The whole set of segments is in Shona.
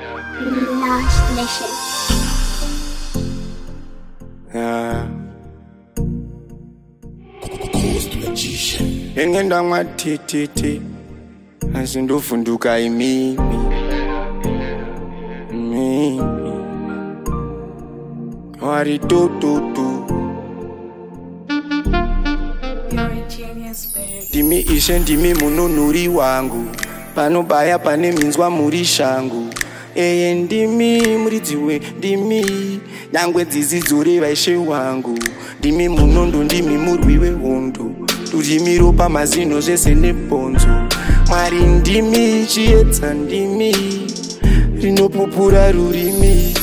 Last Nation. Engenda matititi asindofunduka imimi wari tututu ndimi ishe ndimi mununuri wangu panobaya pane minzwa muri shangu eye ndimi muridziwe ndimi nyangwe dzidzidzo revaishe wangu ndimi munondo ndimi murwi wehondo rurimi ropa mazino zvese nebhonzo mwari ndimi chiedza ndimi rinopupura rurimi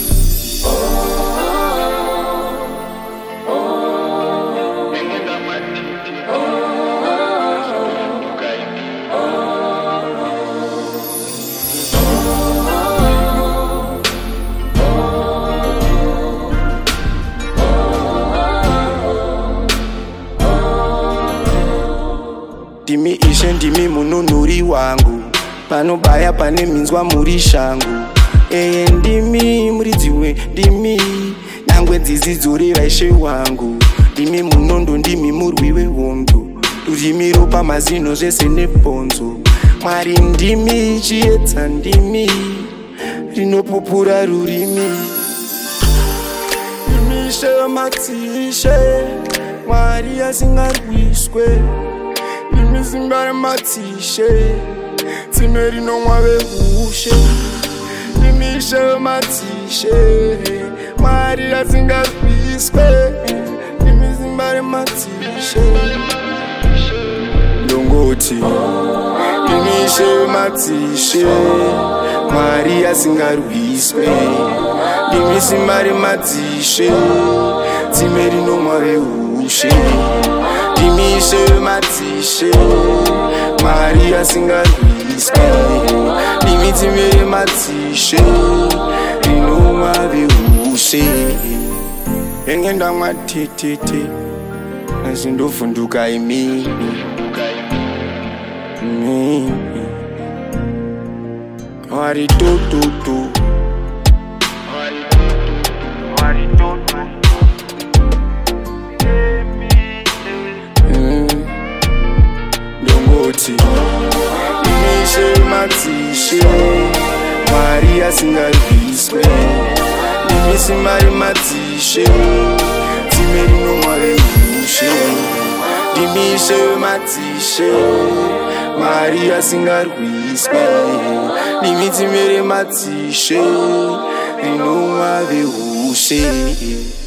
ndimi ishe ndimi mununuri wangu panobaya pane minzwa muri shangu eye ndimi muridziwe ndimi nyangwe dzidzidzo revaishe wangu ndimi munondo ndimi murwi wehondo rurimi ropa mazino zvese nebhonzo mwari ndimi chiedza ndimi rinopupura rurimi ndimi ishe matsishe mwari asingarwiswe ndimi simba rematsishe tsime rinomwa vehushe ndimi ishe matsishe mwari asingarwiswe ndimi simba rematsishe ndongoti ndimi ishe matsishe mwari asingarwiswe ndimi simba rematsishe tsime rinomwa vehushe ndimi ishe matsishe mwari asingarwiswe ndimi tsime rematsishe rinomwa vehushe engenda mwatititi azindovhunduka imimi wari tututu ndongoti ndimi ishe matsishe mwari asingarwiswe ndimi simba rematsishe tsime rinomwa vehushe ndimi ishe matsishe mwari asingarwiswe ndimi tsime rematsishe rinomwa vehushe